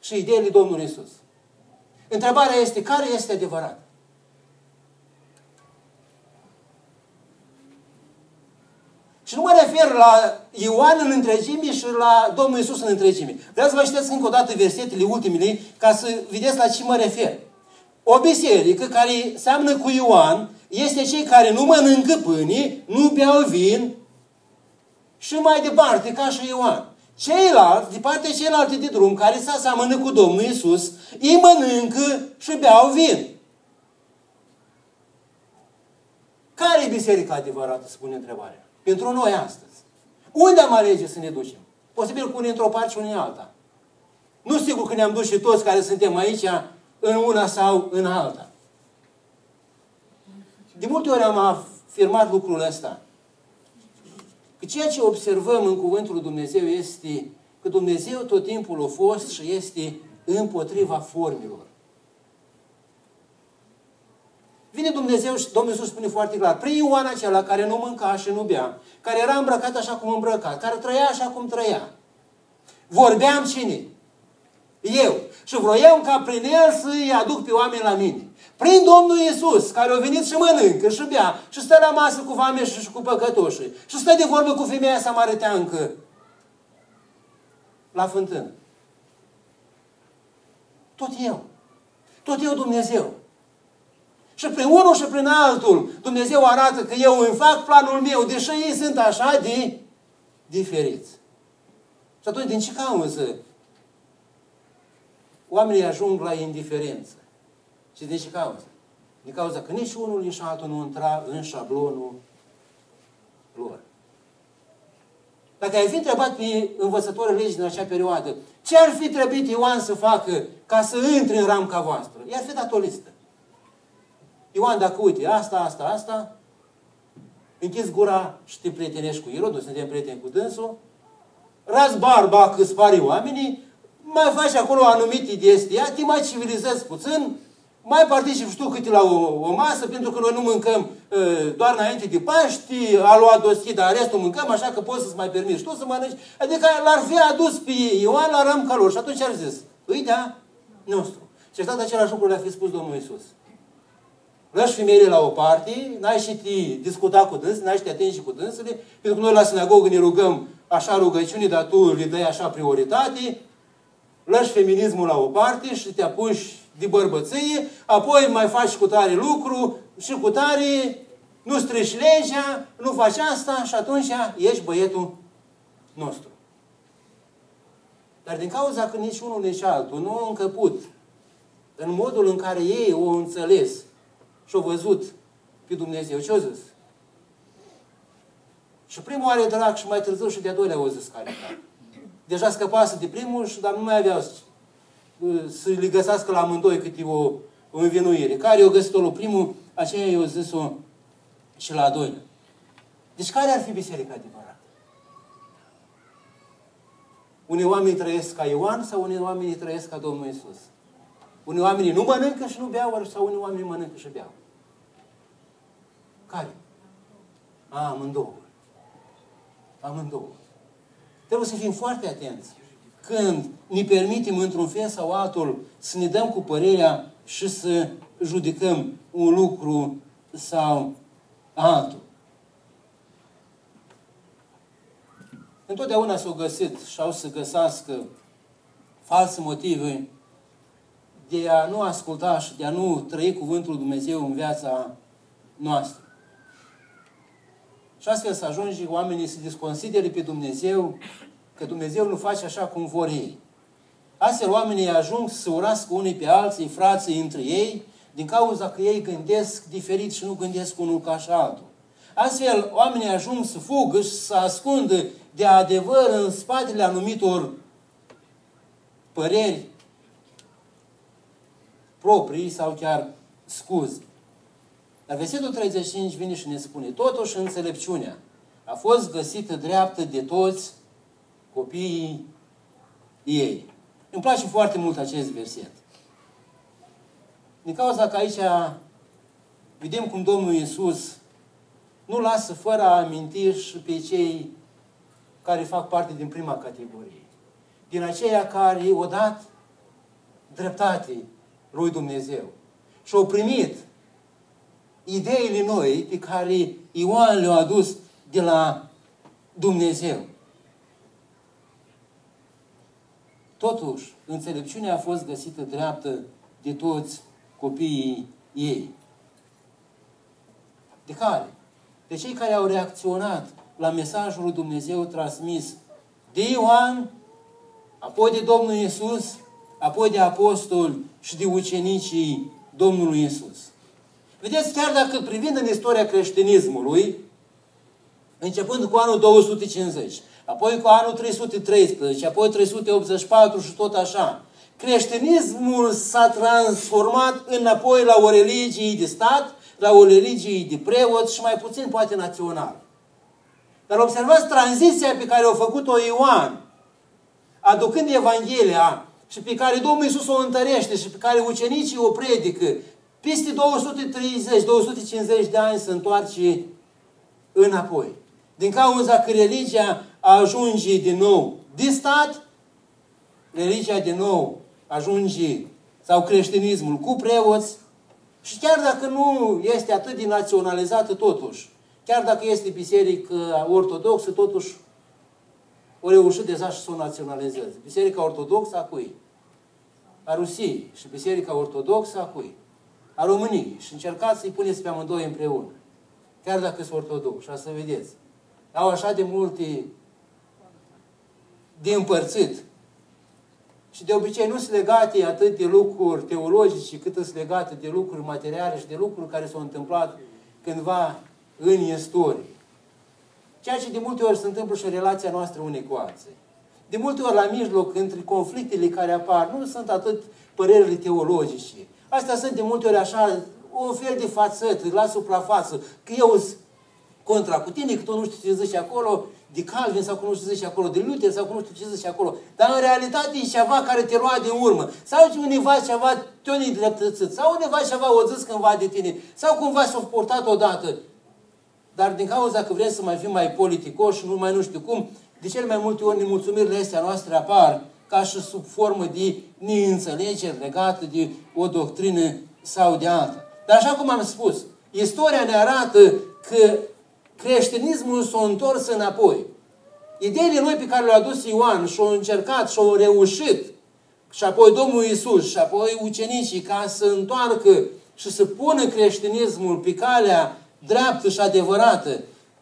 și ideile Domnului Iisus. Întrebarea este, care este adevărat? Și nu mă refer la Ioan în întregime și la Domnul Iisus în întregime. Vreau să vă citesc încă o dată versetele ultimele ca să vedeți la ce mă refer. O biserică care seamănă cu Ioan este cei care nu mănâncă pâine, nu beau vin și mai departe, ca și Ioan. Ceilalți, de partea celelalte de drum, care se aseamănă cu Domnul Iisus, ei mănâncă și beau vin. Care e biserica adevărată, spune întrebarea? Pentru noi astăzi. Unde am alege să ne ducem? Posibil cu unii într-o parte și unii în alta. Nu sigur că ne-am dus și toți care suntem aici în una sau în alta. De multe ori am afirmat lucrul ăsta. Că ceea ce observăm în Cuvântul lui Dumnezeu este că Dumnezeu tot timpul a fost și este împotriva formilor. Vine Dumnezeu și Domnul Iisus spune foarte clar, prin Ioan acela care nu mânca și nu bea, care era îmbrăcat așa cum îmbrăca, care trăia așa cum trăia. Vorbeam cine? Eu. Și vroiam ca prin el să-i aduc pe oameni la mine. Prin Domnul Iisus, care a venit și mănâncă și bea și stă la masă cu vameșii și cu păcătoșii și stă de vorbă cu femeia samariteancă la fântână. Tot eu. Tot eu Dumnezeu. Și prin unul și prin altul Dumnezeu arată că eu îmi fac planul meu, deși ei sunt așa de diferiți. Și atunci, din ce cauză oamenii ajung la indiferență? Și din ce cauză? Din cauza că nici unul, nici altul nu intra în șablonul lor. Dacă ai fi întrebat pe învățătorii legii din acea perioadă, ce ar fi trebuit Ioan să facă ca să intre în ramca voastră? I-ar fi dat o listă. Ioan, dacă uite, asta, închizi gura și te prietenești cu Irod, suntem prieteni cu dânsul, razi barba că spari oamenii, mai faci acolo anumite chestii, te mai civilizezi puțin, mai participi și tu câte la o masă, pentru că noi nu mâncăm doar înainte de Paști, a luat doschii, dar restul mâncăm, așa că poți să-ți mai permiți tu să mănânci. Adică l-ar fi adus pe Ioan la ramca lor. Și atunci ar zis, îi da nostru. Și exact același lucru le-a fi spus Domnul Iisus. Lași femeile la o parte, n-ai și te discuta cu dânsele, n-ai și te atingi cu dânsele, pentru că noi la sinagogă ne rugăm așa rugăciune, dar tu le dai așa prioritate, lași feminismul la o parte și te apuci de bărbăție, apoi mai faci cu tare lucru și cu tare nu strici legea, nu faci asta și atunci ești băietul nostru. Dar din cauza că nici unul, nici altul nu au încăput în modul în care ei o înțeles și au văzut pe Dumnezeu, ce au zis? Și primul are drag și mai târziu și de-a doilea au zis care drag. Deja scăpase de primul, dar nu mai aveau să le găsească la amândoi câte o învinuire. Care i-o găsit-o la primul, aceea i-o zis-o și la a doilea. Deci care ar fi biserica adevărată? Unii oameni trăiesc ca Ioan sau unii oameni trăiesc ca Domnul Iisus? Unii oameni nu mănâncă și nu beau, sau unii oameni mănâncă și beau? Care? Amândouă. Amândouă. Trebuie să fim foarte atenți când ne permitem într-un fel sau altul să ne dăm cu părerea și să judecăm un lucru sau altul. Întotdeauna s-au găsit și au să găsească false motive de a nu asculta și de a nu trăi Cuvântul lui Dumnezeu în viața noastră. Și astfel să ajunge oamenii să desconsidere pe Dumnezeu, că Dumnezeu nu face așa cum vor ei. Astfel oamenii ajung să urască unii pe alții, frații între ei, din cauza că ei gândesc diferit și nu gândesc unul ca și altul. Astfel oamenii ajung să fugă și să ascundă de adevăr în spatele anumitor păreri proprii sau chiar scuze. Dar versetul 35 vine și ne spune, totuși înțelepciunea a fost găsită dreaptă de toți copiii ei. Îmi place foarte mult acest verset. Din cauza că aici vedem cum Domnul Iisus nu lasă fără a aminti și pe cei care fac parte din prima categorie. Din aceia care odată dreptate lui Dumnezeu. Și au primit ideile noi pe care Ioan le-a adus de la Dumnezeu. Totuși, înțelepciunea a fost găsită dreaptă de toți copiii ei. De care? De cei care au reacționat la mesajul lui Dumnezeu transmis de Ioan, apoi de Domnul Iisus, apoi de apostoli și de ucenicii Domnului Iisus. Vedeți, chiar dacă privind în istoria creștinismului, începând cu anul 250, apoi cu anul 313, apoi 384 și tot așa, creștinismul s-a transformat înapoi la o religie de stat, la o religie de preoți și mai puțin poate național. Dar observați tranziția pe care a făcut-o Ioan, aducând Evanghelia și pe care Domnul Iisus o întărește și pe care ucenicii o predică, peste 230-250 de ani se întoarce înapoi. Din cauza că religia ajunge din nou de stat, religia din nou ajunge, sau creștinismul, cu preoți, și chiar dacă nu este atât de naționalizată totuși, chiar dacă este biserică ortodoxă, totuși o reușit deja și să o naționalizeze. Biserica ortodoxă a cui? A Rusiei. Și Biserica ortodoxă a cui? A României. Și încercați să-i puneți pe amândoi împreună. Chiar dacă sunt ortodoxi. Așa să vedeți. Au așa de multe de împărțit. Și de obicei nu sunt legate atât de lucruri teologice, cât sunt legate de lucruri materiale și de lucruri care s-au întâmplat cândva în istorie. Ceea ce de multe ori se întâmplă și în relația noastră unei cu alții. De multe ori la mijloc, între conflictele care apar, nu sunt atât părerile teologice. Astea sunt de multe ori așa, un fel de fațătă, la suprafață, că eu sunt contra cu tine, că tu nu știu ce zici acolo, de Calvin sau că nu știu ce zici acolo, de Luther sau că nu știu ce zici acolo. Dar în realitate e ceva care te lua de urmă. Sau undeva ceva te-o nedreptățit, sau undeva ceva o zis cândva de tine, sau cumva s-a purtat odată. Dar din cauza că vrem să mai fim mai politicoși, nu știu cum, de cele mai multe ori nemulțumirile astea noastre apar ca și sub formă de neînțelegeri legate de o doctrină sau de alta. Dar așa cum am spus, istoria ne arată că creștinismul s-a întors înapoi. Ideile noi pe care le-a adus Ioan și-au încercat și-au reușit, și apoi Domnul Iisus, și apoi ucenicii, ca să întoarcă și să pună creștinismul pe calea dreaptă și adevărată,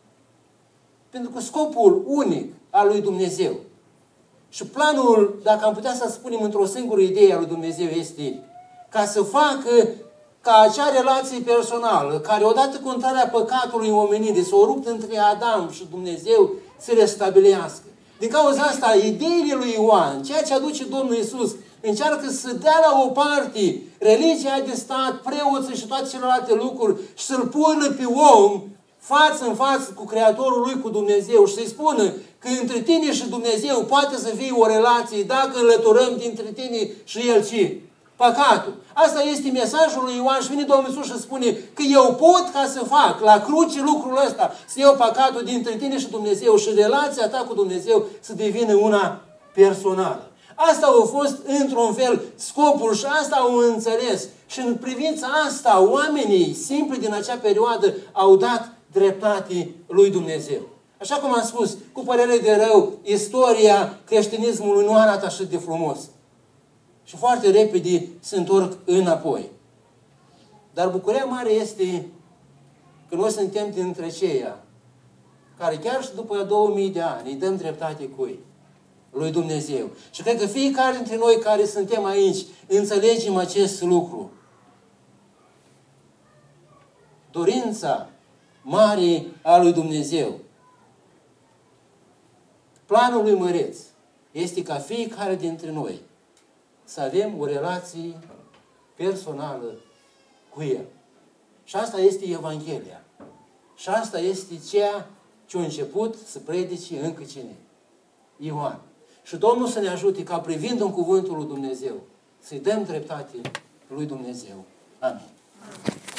pentru că scopul unic al lui Dumnezeu și planul, dacă am putea să spunem într-o singură idee a lui Dumnezeu, este ca să facă ca acea relație personală, care odată cu intrarea păcatului în omenire s-a rupt între Adam și Dumnezeu, să restabilească. Din cauza asta, ideile lui Ioan, ceea ce aduce Domnul Iisus, încearcă să dea la o parte religia de stat, preoții și toate celelalte lucruri și să-l pună pe om față în față cu Creatorul lui, cu Dumnezeu și să-i spună că între tine și Dumnezeu poate să fie o relație dacă înlăturăm dintre tine și El ce? Păcatul. Asta este mesajul lui Ioan și vine Domnul Iisus și spune că eu pot ca să fac la cruce lucrul ăsta, să iau păcatul dintre tine și Dumnezeu și relația ta cu Dumnezeu să devină una personală. Asta a fost, într-un fel, scopul și asta au înțeles. Și în privința asta, oamenii simpli din acea perioadă au dat dreptate lui Dumnezeu. Așa cum am spus, cu părere de rău, istoria creștinismului nu arată așa de frumos. Și foarte repede se întorc înapoi. Dar bucuria mare este că noi suntem dintre ceia care chiar și după 2000 de ani îi dăm dreptate cui? Lui Dumnezeu. Și cred că fiecare dintre noi care suntem aici înțelegem acest lucru. Dorința mare a lui Dumnezeu. Planul lui Măreț este ca fiecare dintre noi să avem o relație personală cu El. Și asta este Evanghelia. Și asta este ceea ce a început să predice încă cine? Ioan. Și Domnul să ne ajute ca privind în cuvântul lui Dumnezeu să-i dăm dreptate lui Dumnezeu. Amin.